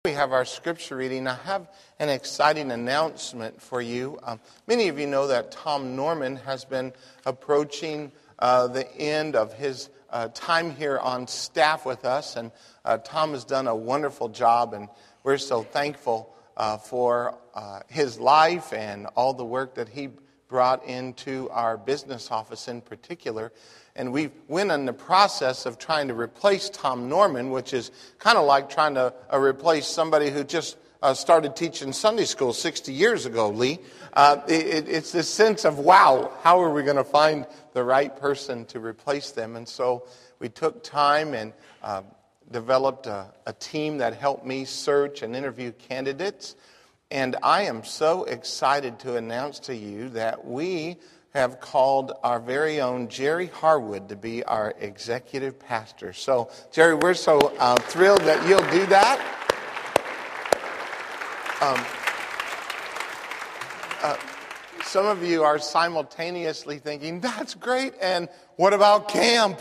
We have our scripture reading. I have an exciting announcement for you. Many of you know that Tom Norman has been approaching the end of his time here on staff with us, and Tom has done a wonderful job, and we're so thankful for his life and all the work that he brought into our business office in particular. And we went in the process of trying to replace Tom Norman, which is kind of like trying to replace somebody who just started teaching Sunday school 60 years ago, Lee. It's this sense of, wow, how are we going to find the right person to replace them? And so we took time and developed a team that helped me search and interview candidates. And I am so excited to announce to you that we have called our very own Jerry Harwood to be our executive pastor. So, Jerry, we're so thrilled that you'll do that. Some of you are simultaneously thinking, that's great, and what about camp?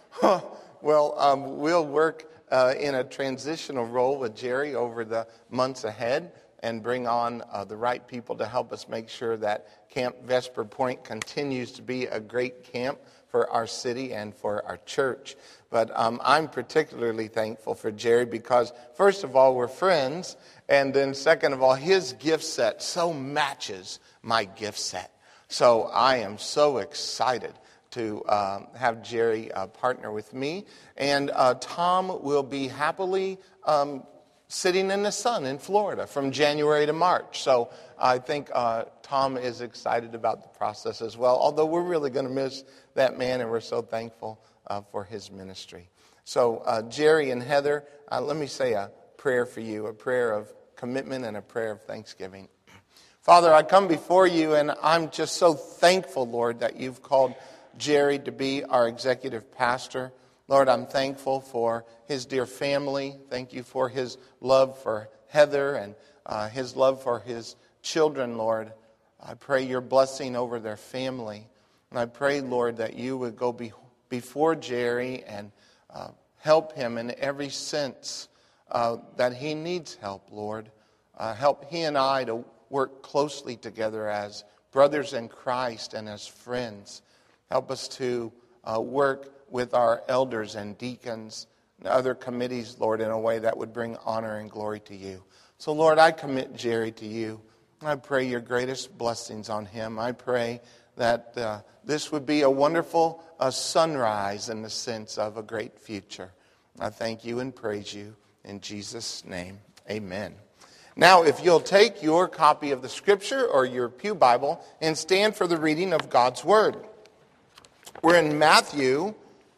Well, we'll work in a transitional role with Jerry over the months ahead and bring on the right people to help us make sure that Camp Vesper Point continues to be a great camp for our city and for our church. But I'm particularly thankful for Jerry because, first of all, we're friends, and then second of all, his gift set so matches my gift set. So I am so excited to have Jerry partner with me. And Tom will be happily sitting in the sun in Florida from January to March. So I think Tom is excited about the process as well, although we're really going to miss that man, and we're so thankful for his ministry. So Jerry and Heather, let me say a prayer for you, a prayer of commitment and a prayer of thanksgiving. Father, I come before you, and I'm just so thankful, Lord, that you've called Jerry to be our executive pastor. Lord, I'm thankful for his dear family. Thank you for his love for Heather and his love for his children, Lord. I pray your blessing over their family. And I pray, Lord, that you would go before Jerry and help him in every sense that he needs help, Lord. Help he and I to work closely together as brothers in Christ and as friends. Help us to work with our elders and deacons and other committees, Lord, in a way that would bring honor and glory to you. So, Lord, I commit Jerry to you. I pray your greatest blessings on him. I pray that this would be a wonderful sunrise in the sense of a great future. I thank you and praise you in Jesus' name. Amen. Now, if you'll take your copy of the Scripture or your pew Bible and stand for the reading of God's Word. We're in Matthew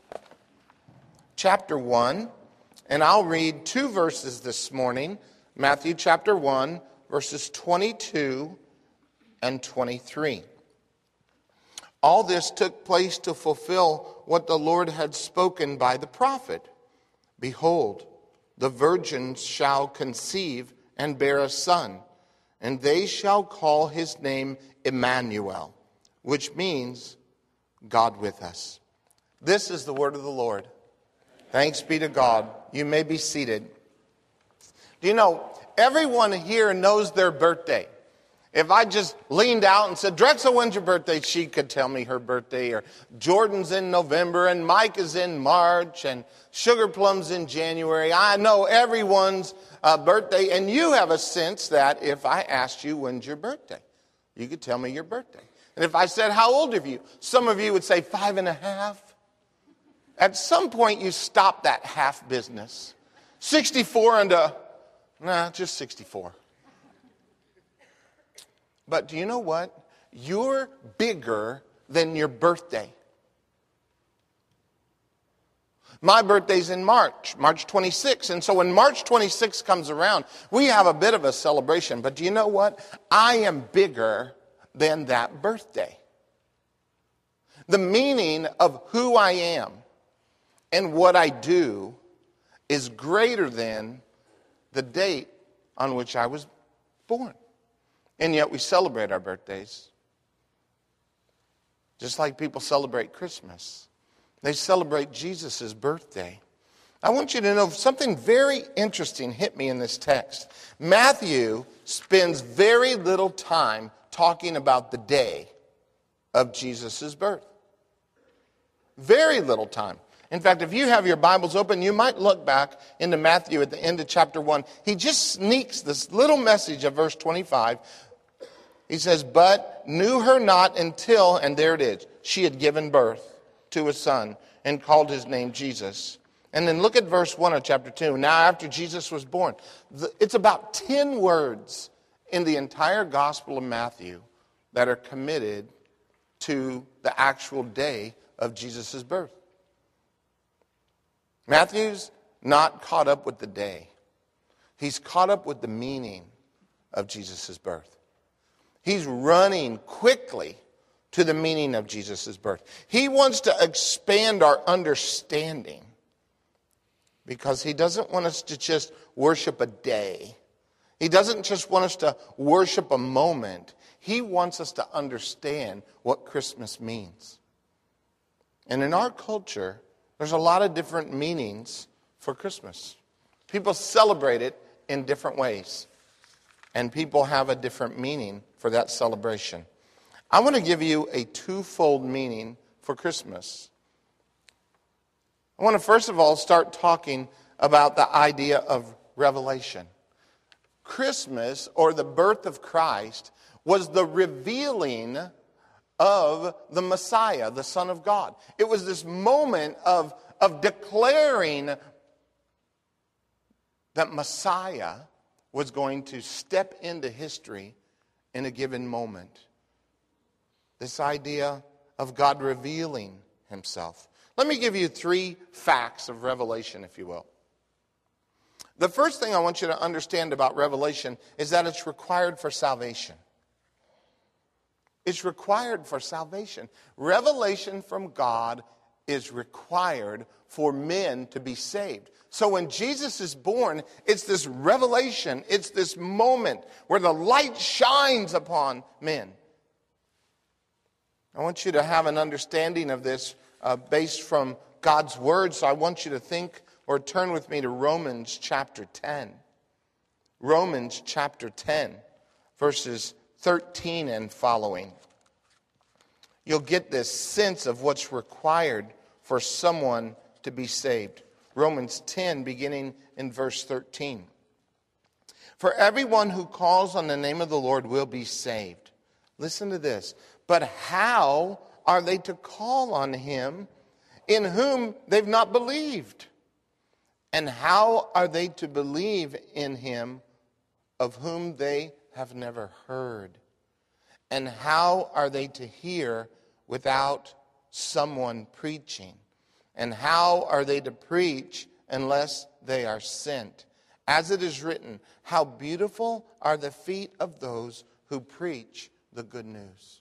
chapter 1, and I'll read two verses this morning. Matthew chapter 1, verses 22 and 23. All this took place to fulfill what the Lord had spoken by the prophet. Behold, the virgins shall conceive and bear a son, and they shall call his name Emmanuel, which means God with us. This is the word of the Lord. Thanks be to God. You may be seated. Do you know, everyone here knows their birthday. If I just leaned out and said, Drexel, when's your birthday? She could tell me her birthday. Or Jordan's in November, and Mike is in March, and Sugar Plum's in January. I know everyone's birthday, and you have a sense that if I asked you, when's your birthday? You could tell me your birthday. And if I said, how old are you? Some of you would say 5.5. At some point, you stop that half business. 64 and just 64. But do you know what? You're bigger than your birthday. My birthday's in March 26th. And so when March 26th comes around, we have a bit of a celebration. But do you know what? I am bigger than that birthday. The meaning of who I am and what I do is greater than the date on which I was born. And yet we celebrate our birthdays. Just like people celebrate Christmas. They celebrate Jesus' birthday. I want you to know something very interesting hit me in this text. Matthew spends very little time talking about the day of Jesus' birth. Very little time. In fact, if you have your Bibles open, you might look back into Matthew at the end of chapter 1. He just sneaks this little message of verse 25. He says, but knew her not until, and there it is, she had given birth to a son and called his name Jesus. And then look at verse 1 of chapter 2. Now after Jesus was born. It's about 10 words in the entire Gospel of Matthew that are committed to the actual day of Jesus' birth. Matthew's not caught up with the day. He's caught up with the meaning of Jesus' birth. He's running quickly to the meaning of Jesus' birth. He wants to expand our understanding because he doesn't want us to just worship a day. He doesn't just want us to worship a moment. He wants us to understand what Christmas means. And in our culture, there's a lot of different meanings for Christmas. People celebrate it in different ways. And people have a different meaning for that celebration. I want to give you a twofold meaning for Christmas. I want to first of all start talking about the idea of revelation. Christmas, or the birth of Christ, was the revealing of the Messiah, the Son of God. It was this moment of declaring that Messiah was going to step into history in a given moment. This idea of God revealing himself. Let me give you 3 facts of Revelation, if you will. The first thing I want you to understand about Revelation is that it's required for salvation. It's required for salvation. Revelation from God is required for men to be saved. So when Jesus is born, it's this revelation, it's this moment where the light shines upon men. I want you to have an understanding of this based from God's word, so I want you to think or turn with me to Romans chapter 10. Romans chapter 10, verses 13 and following. You'll get this sense of what's required for someone to be saved. Romans 10, beginning in verse 13. For everyone who calls on the name of the Lord will be saved. Listen to this. But how are they to call on him in whom they've not believed? And how are they to believe in him of whom they have never heard? And how are they to hear without someone preaching? And how are they to preach unless they are sent? As it is written, how beautiful are the feet of those who preach the good news.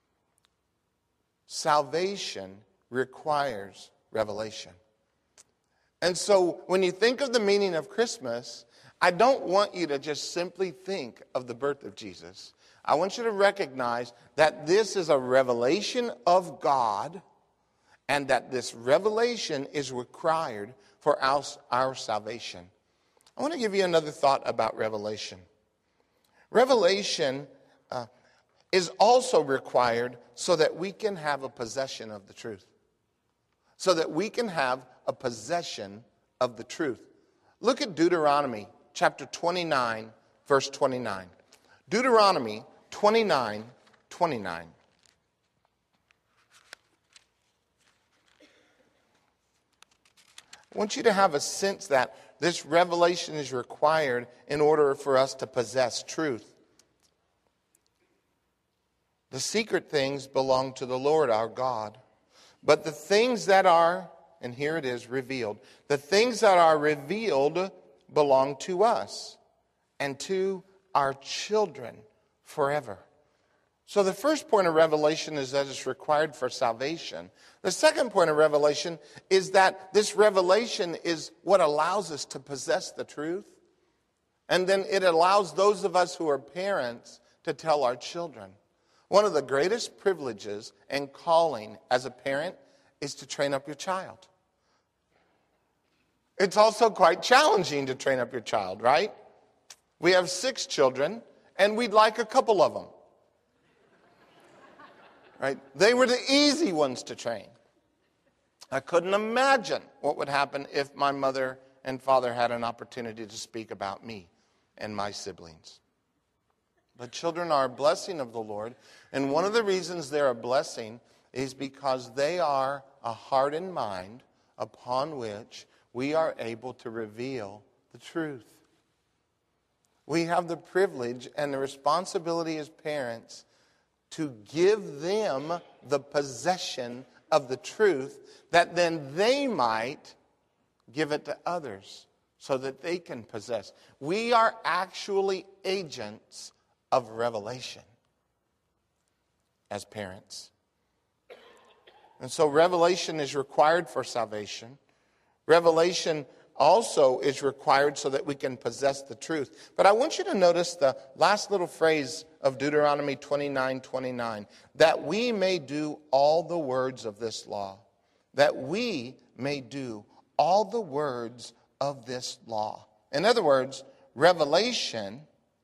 Salvation requires revelation. And so when you think of the meaning of Christmas, I don't want you to just simply think of the birth of Jesus. I want you to recognize that this is a revelation of God, and that this revelation is required for our salvation. I want to give you another thought about revelation. Revelation is also required so that we can have a possession of the truth. So that we can have a possession of the truth. Look at Deuteronomy chapter 29, verse 29. Deuteronomy 29, 29. I want you to have a sense that this revelation is required in order for us to possess truth. The secret things belong to the Lord our God. But the things that are, and here it is, revealed. The things that are revealed belong to us and to our children forever. So the first point of revelation is that it's required for salvation. The second point of revelation is that this revelation is what allows us to possess the truth. And then it allows those of us who are parents to tell our children. One of the greatest privileges and calling as a parent is to train up your child. It's also quite challenging to train up your child, right? We have 6 children, and we'd like a couple of them. Right? They were the easy ones to train. I couldn't imagine what would happen if my mother and father had an opportunity to speak about me and my siblings. But children are a blessing of the Lord, and one of the reasons they're a blessing is because they are a heart and mind upon which we are able to reveal the truth. We have the privilege and the responsibility as parents to give them the possession of the truth, that then they might give it to others so that they can possess. We are actually agents of revelation as parents. And so revelation is required for salvation. Revelation also is required so that we can possess the truth. But I want you to notice the last little phrase of Deuteronomy 29:29, that we may do all the words of this law. That we may do all the words of this law. In other words, revelation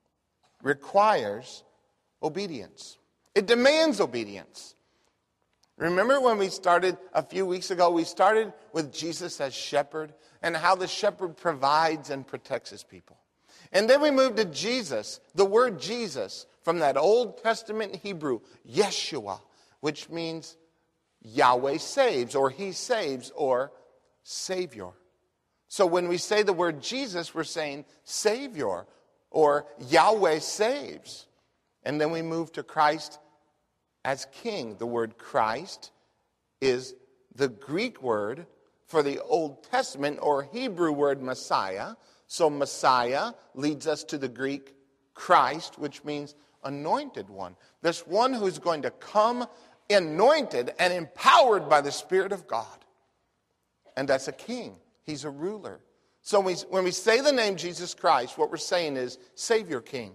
requires obedience. It demands obedience. Remember when we started a few weeks ago, we started with Jesus as shepherd and how the shepherd provides and protects his people. And then we moved to Jesus, the word Jesus, from that Old Testament Hebrew, Yeshua, which means Yahweh saves, or he saves, or Savior. So when we say the word Jesus, we're saying Savior, or Yahweh saves. And then we move to Christ as King. The word Christ is the Greek word for the Old Testament or Hebrew word Messiah. So Messiah leads us to the Greek Christ, which means anointed one. This one who's going to come anointed and empowered by the Spirit of God. And that's a king. He's a ruler. So when we say the name Jesus Christ, what we're saying is Savior King.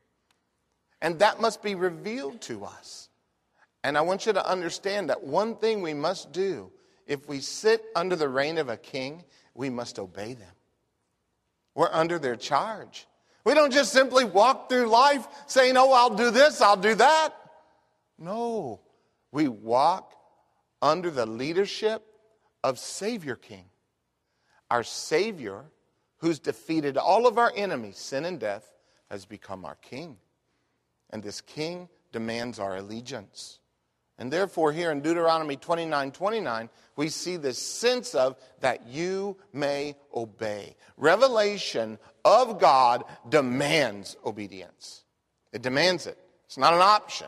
And that must be revealed to us. And I want you to understand that one thing we must do, if we sit under the reign of a king, we must obey them. We're under their charge. We don't just simply walk through life saying, oh, I'll do this, I'll do that. No, we walk under the leadership of Savior King. Our Savior, who's defeated all of our enemies, sin and death, has become our king. And this king demands our allegiance. And therefore, here in Deuteronomy 29:29, we see this sense of that you may obey. Revelation of God demands obedience. It demands it. It's not an option.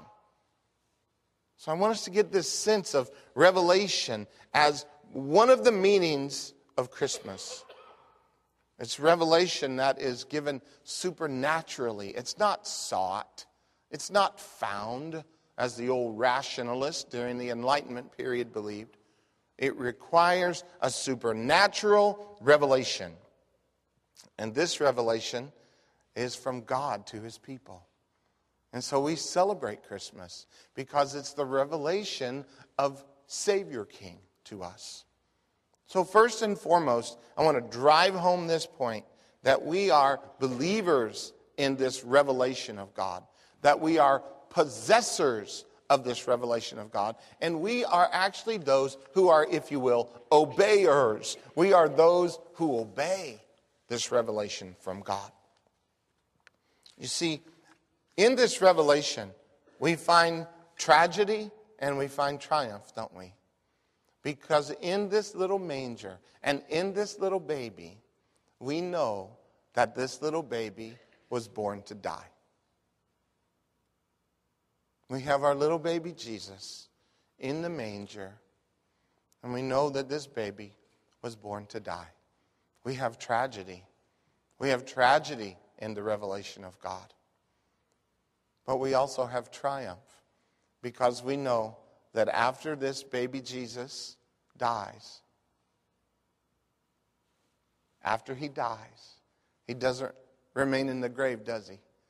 So I want us to get this sense of revelation as one of the meanings of Christmas. It's revelation that is given supernaturally. It's not sought. It's not found, as the old rationalists during the Enlightenment period believed. It requires a supernatural revelation. And this revelation is from God to his people. And so we celebrate Christmas because it's the revelation of Savior King to us. So first and foremost, I want to drive home this point that we are believers in this revelation of God, that we are possessors of this revelation of God, and we are actually those who are, if you will, obeyers. We are those who obey this revelation from God. You see, in this revelation, we find tragedy and we find triumph, don't we? Because in this little manger and in this little baby, we know that this little baby was born to die. We have our little baby Jesus in the manger, and we know that this baby was born to die. We have tragedy. We have tragedy in the revelation of God. But we also have triumph because we know that after this baby Jesus dies, after he dies, he doesn't remain in the grave, does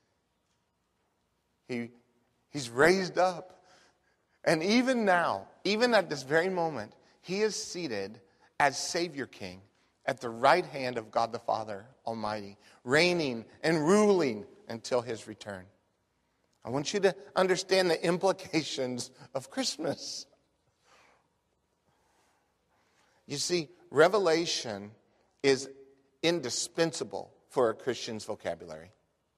he? He's raised up. And even now, even at this very moment, he is seated as Savior King at the right hand of God the Father Almighty, reigning and ruling until his return. I want you to understand the implications of Christmas. You see, revelation is indispensable for a Christian's vocabulary.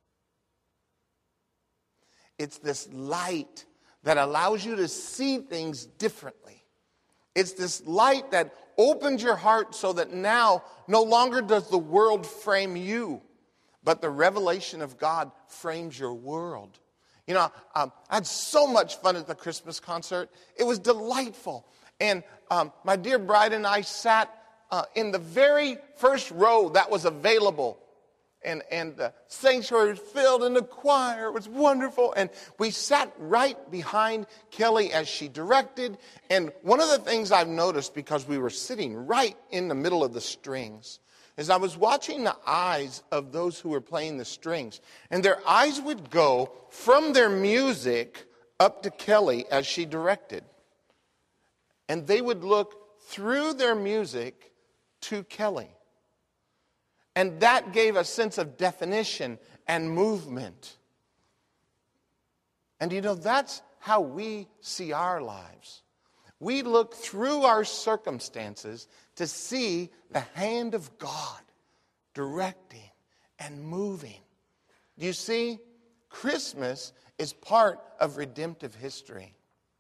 It's this light that allows you to see things differently. It's this light that opens your heart so that now no longer does the world frame you, but the revelation of God frames your world. You know, I had so much fun at the Christmas concert. It was delightful. And my dear bride and I sat in the very first row that was available. And the sanctuary was filled and the choir was wonderful. And we sat right behind Kelly as she directed. And one of the things I've noticed, because we were sitting right in the middle of the strings, is I was watching the eyes of those who were playing the strings. And their eyes would go from their music up to Kelly as she directed. And they would look through their music to Kelly. And that gave a sense of definition and movement. And you know, that's how we see our lives. We look through our circumstances to see the hand of God directing and moving. You see, Christmas is part of redemptive history.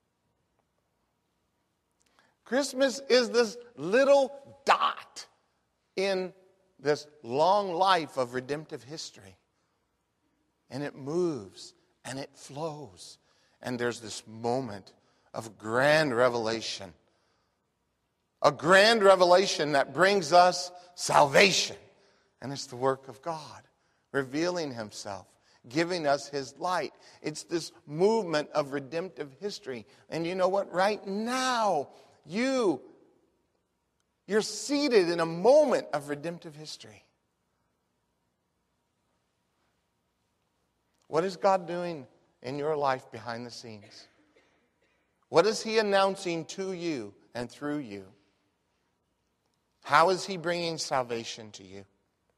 Christmas is this little dot in this long life of redemptive history. And it moves and it flows. And there's this moment of grand revelation. A grand revelation that brings us salvation. And it's the work of God, revealing himself, giving us his light. It's this movement of redemptive history. And you know what? Right now, you're seated in a moment of redemptive history. What is God doing in your life behind the scenes? What is he announcing to you and through you? How is he bringing salvation to you?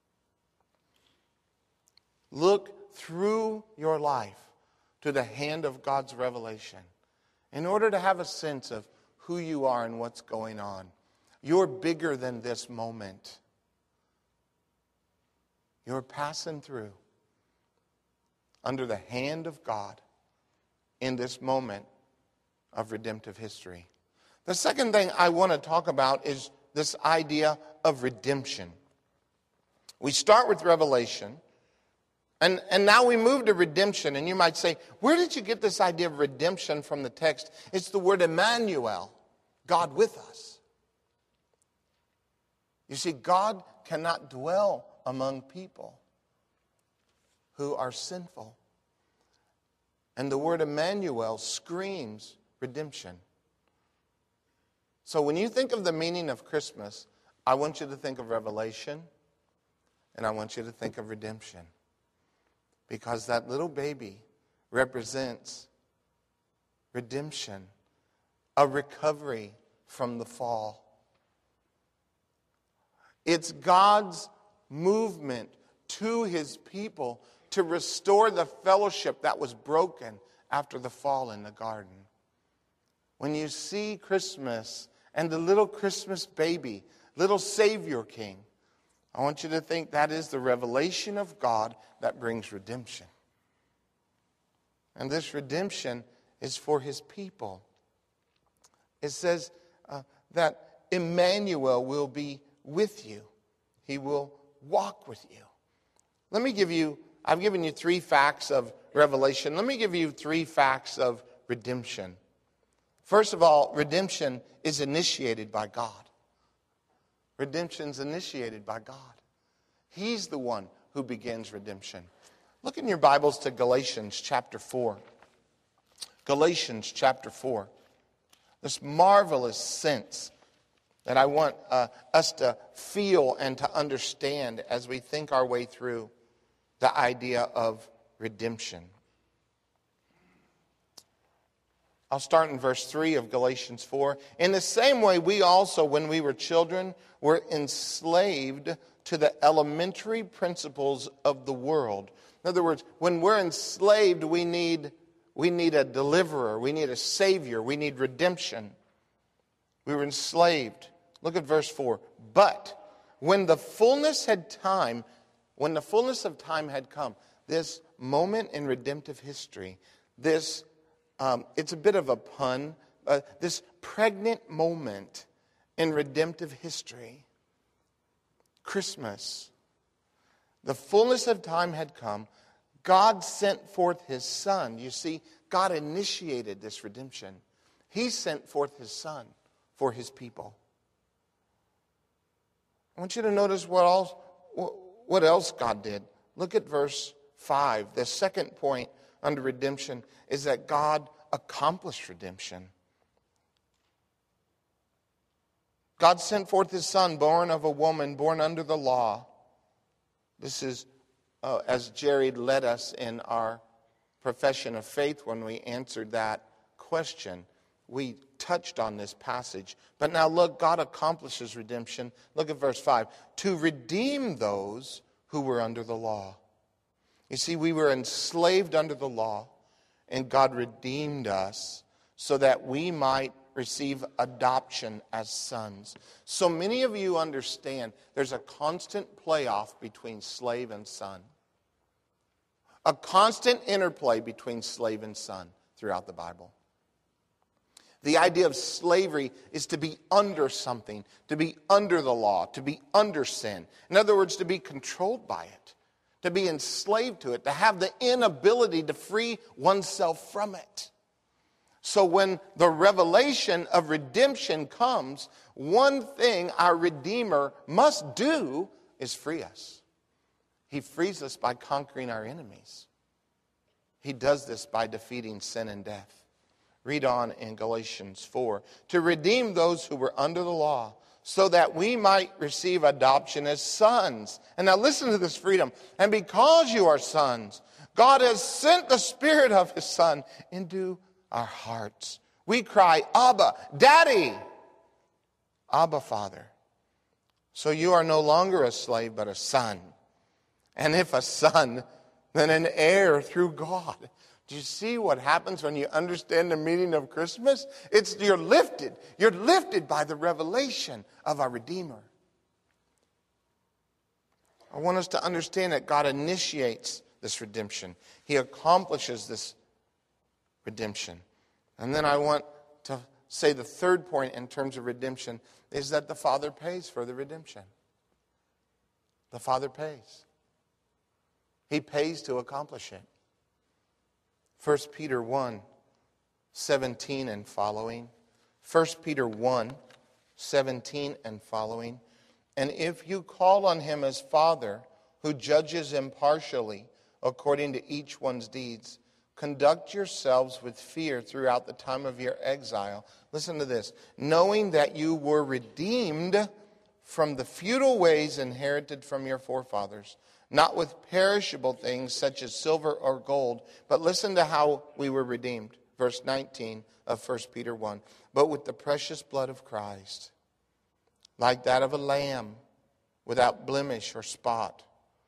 Look through your life to the hand of God's revelation in order to have a sense of who you are and what's going on. You're bigger than this moment. You're passing through under the hand of God in this moment of redemptive history. The second thing I want to talk about is this idea of redemption. We start with revelation, and now we move to redemption. And you might say, where did you get this idea of redemption from the text? It's the word Emmanuel, God with us. You see, God cannot dwell among people who are sinful. And the word Emmanuel screams redemption. So when you think of the meaning of Christmas, I want you to think of revelation, and I want you to think of redemption. Because that little baby represents redemption, a recovery from the fall. It's God's movement to his people to restore the fellowship that was broken after the fall in the garden. When you see Christmas and the little Christmas baby, little Savior King, I want you to think that is the revelation of God that brings redemption. And this redemption is for his people. It says that Emmanuel will be with you. He will walk with you. I've given you 3 facts of revelation. Let me give you 3 facts of redemption. First of all, redemption is initiated by God. Redemption's initiated by God. He's the one who begins redemption. Look in your Bibles to Galatians chapter 4. Galatians chapter 4. This marvelous sense that I want us to feel and to understand as we think our way through the idea of redemption. I'll start in verse 3 of Galatians 4. In the same way, we also, when we were children, were enslaved to the elementary principles of the world. In other words, when we're enslaved, we need a deliverer, we need a savior, we need redemption. We were enslaved. Look at verse 4. But when the fullness of time had come, this moment in redemptive history, this it's a bit of a pun, this pregnant moment in redemptive history, Christmas, the fullness of time had come. God sent forth his Son. You see, God initiated this redemption. He sent forth his Son for his people. I want you to notice what else God did. Look at verse 5. The second point under redemption is that God accomplished redemption. God sent forth his Son, born of a woman, born under the law. This is, as Jerry led us in our profession of faith when we answered that question, we touched on this passage. But now look, God accomplishes redemption. Look at verse 5. To redeem those who were under the law. You see, we were enslaved under the law, and God redeemed us so that we might receive adoption as sons. So many of you understand there's a constant playoff between slave and son. A constant interplay between slave and son throughout the Bible. The idea of slavery is to be under something, to be under the law, to be under sin. In other words, to be controlled by it, to be enslaved to it, to have the inability to free oneself from it. So when the revelation of redemption comes, one thing our Redeemer must do is free us. He frees us by conquering our enemies. He does this by defeating sin and death. Read on in Galatians 4. To redeem those who were under the law, so that we might receive adoption as sons. And now listen to this freedom. And because you are sons, God has sent the Spirit of his Son into our hearts. We cry, Abba, Daddy. Abba, Father. So you are no longer a slave, but a son. And if a son, then an heir through God. Do you see what happens when you understand the meaning of Christmas? You're lifted. You're lifted by the revelation of our Redeemer. I want us to understand that God initiates this redemption. He accomplishes this redemption. And then I want to say the third point in terms of redemption is that the Father pays for the redemption. The Father pays. He pays to accomplish it. 1 Peter 1, 17 and following. 1 Peter 1, 17 and following. And if you call on him as Father, who judges impartially according to each one's deeds, conduct yourselves with fear throughout the time of your exile. Listen to this. Knowing that you were redeemed from the futile ways inherited from your forefathers, not with perishable things such as silver or gold, but listen to how we were redeemed. Verse 19 of 1 Peter 1. But with the precious blood of Christ, like that of a lamb, without blemish or spot.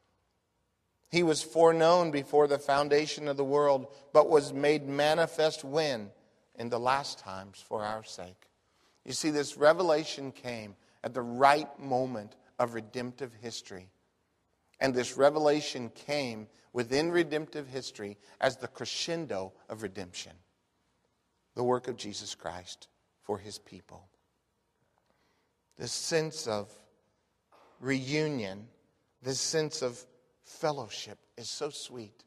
He was foreknown before the foundation of the world, but was made manifest when? In the last times for our sake. You see, this revelation came at the right moment of redemptive history. And this revelation came within redemptive history as the crescendo of redemption. The work of Jesus Christ for his people. This sense of reunion, this sense of fellowship is so sweet.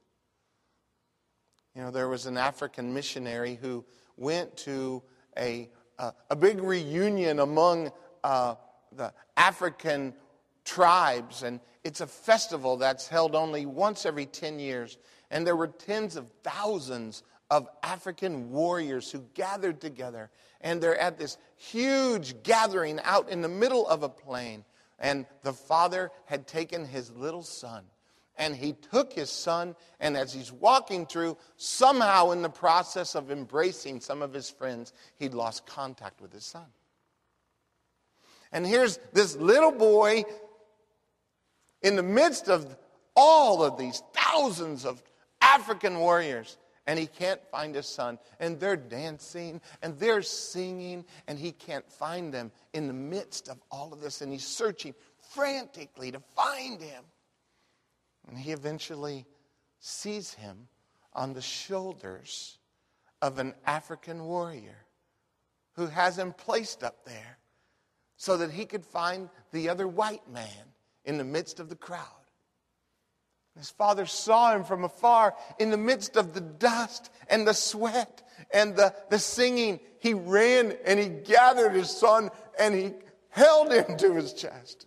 You know, there was an African missionary who went to a big reunion among the African tribes, and it's a festival that's held only once every 10 years. And there were tens of thousands of African warriors who gathered together. And they're at this huge gathering out in the middle of a plain. And the father had taken his little son And he took his son, and as he's walking through, somehow in the process of embracing some of his friends, he'd lost contact with his son. And here's this little boy in the midst of all of these thousands of African warriors, and he can't find his son. And they're dancing, and they're singing, and he can't find them in the midst of all of this. And he's searching frantically to find him. And he eventually sees him on the shoulders of an African warrior who has him placed up there so that he could find the other white man in the midst of the crowd. His father saw him from afar in the midst of the dust and the sweat and the singing. He ran and he gathered his son and he held him to his chest.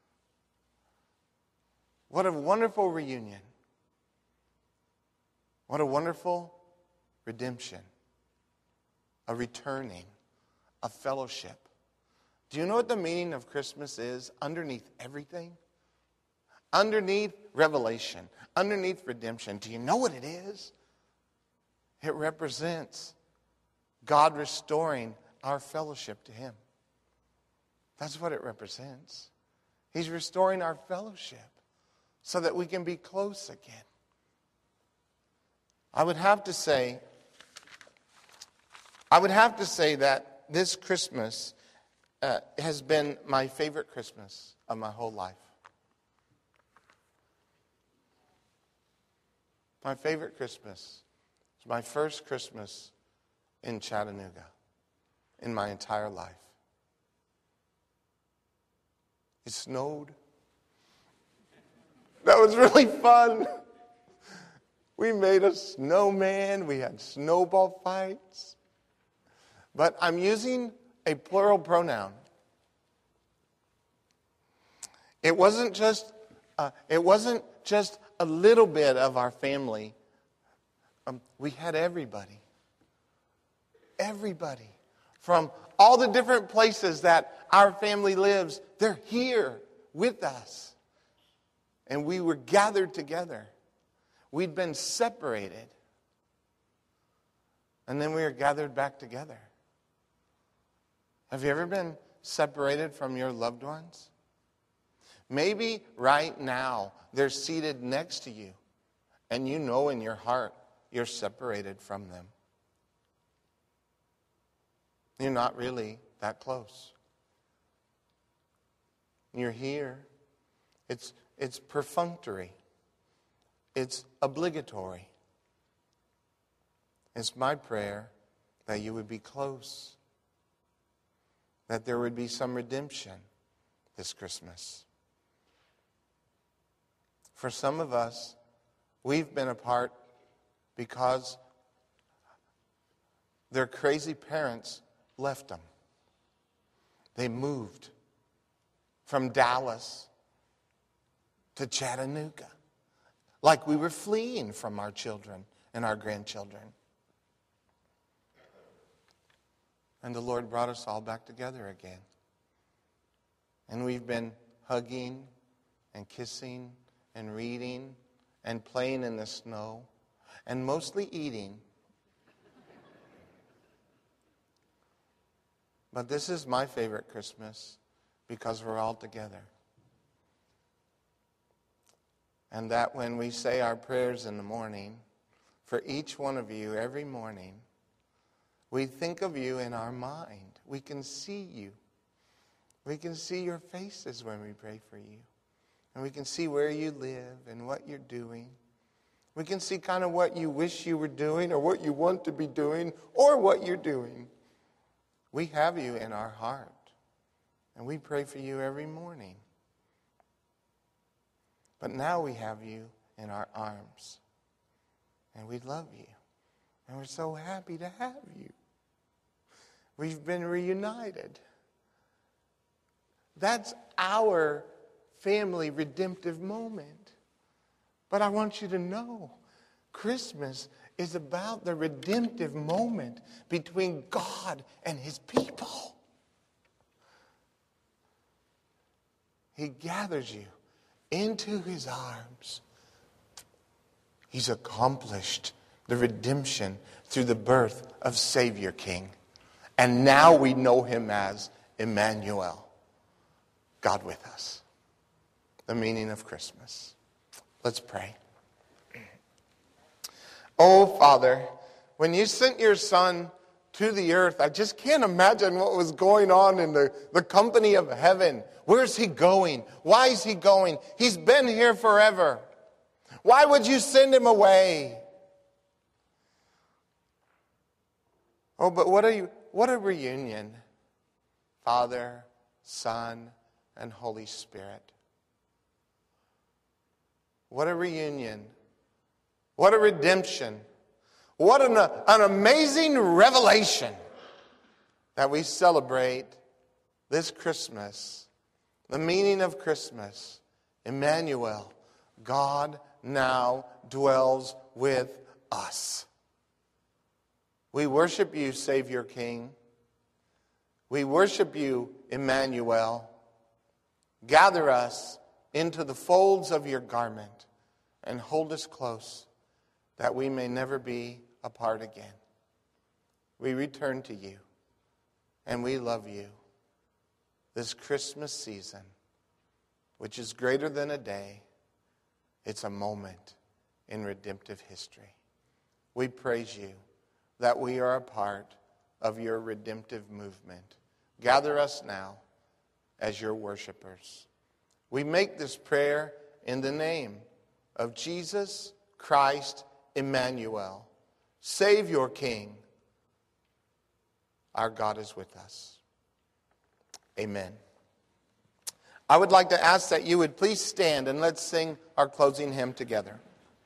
What a wonderful reunion. What a wonderful redemption. A returning. A fellowship. Do you know what the meaning of Christmas is underneath everything? Underneath revelation. Underneath redemption. Do you know what it is? It represents God restoring our fellowship to Him. That's what it represents. He's restoring our fellowship so that we can be close again. I would have to say that this Christmas has been my favorite Christmas of my whole life. My favorite Christmas was my first Christmas in Chattanooga in my entire life. It snowed. That was really fun. We made a snowman. We had snowball fights. But I'm using a plural pronoun. It wasn't just a little bit of our family. We had everybody. Everybody. From all the different places that our family lives, they're here with us. And we were gathered together. We'd been separated. And then we were gathered back together. Have you ever been separated from your loved ones? Maybe right now they're seated next to you, and you know in your heart you're separated from them. You're not really that close. You're here. It's perfunctory. It's obligatory. It's my prayer that you would be close, that there would be some redemption this Christmas. For some of us, we've been apart because their crazy parents left them. They moved from Dallas to Chattanooga, like we were fleeing from our children and our grandchildren. And the Lord brought us all back together again. And we've been hugging and kissing and reading and playing in the snow and mostly eating. But this is my favorite Christmas because we're all together. And that when we say our prayers in the morning, for each one of you every morning, we think of you in our mind. We can see you. We can see your faces when we pray for you. And we can see where you live and what you're doing. We can see kind of what you wish you were doing or what you want to be doing or what you're doing. We have you in our heart. And we pray for you every morning. But now we have you in our arms. And we love you. And we're so happy to have you. We've been reunited. That's our family redemptive moment. But I want you to know, Christmas is about the redemptive moment between God and His people. He gathers you into His arms He's accomplished the redemption through the birth of Savior King. And now we know him as Emmanuel, God with us. The meaning of Christmas. Let's pray. Oh, Father, when you sent your Son to the earth, I just can't imagine what was going on in the company of heaven. Where's he going? Why is he going? He's been here forever. Why would you send him away? Oh, but what a reunion. Father, Son, and Holy Spirit. What a reunion. What a redemption. What an amazing revelation that we celebrate this Christmas. The meaning of Christmas. Emmanuel, God now dwells with us. We worship you, Savior King. We worship you, Emmanuel. Gather us into the folds of your garment and hold us close that we may never be apart again. We return to you and we love you. This Christmas season, which is greater than a day, it's a moment in redemptive history. We praise you that we are a part of your redemptive movement. Gather us now as your worshipers. We make this prayer in the name of Jesus Christ Emmanuel. Savior King. Our God is with us. Amen. I would like to ask that you would please stand and let's sing our closing hymn together.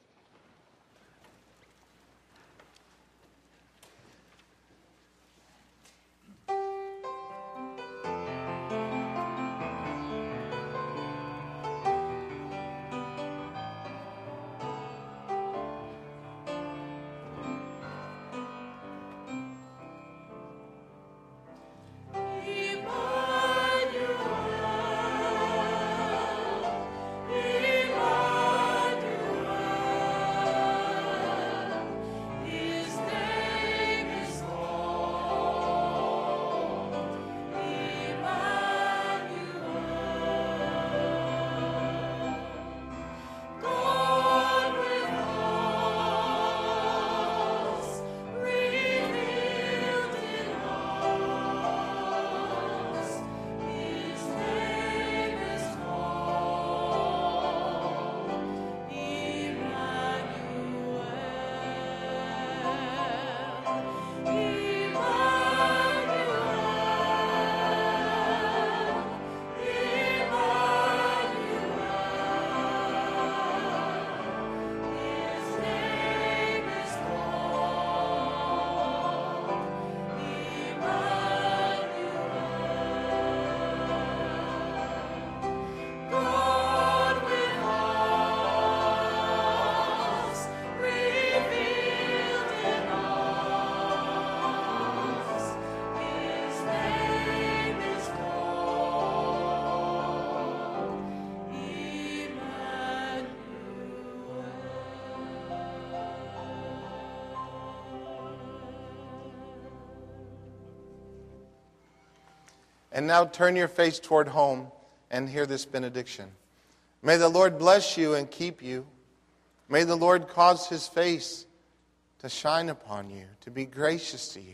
And now turn your face toward home and hear this benediction. May the Lord bless you and keep you. May the Lord cause his face to shine upon you, to be gracious to you.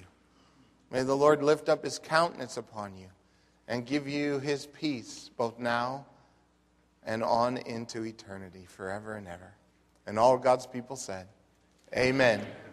May the Lord lift up his countenance upon you and give you his peace both now and on into eternity, forever and ever. And all God's people said, Amen.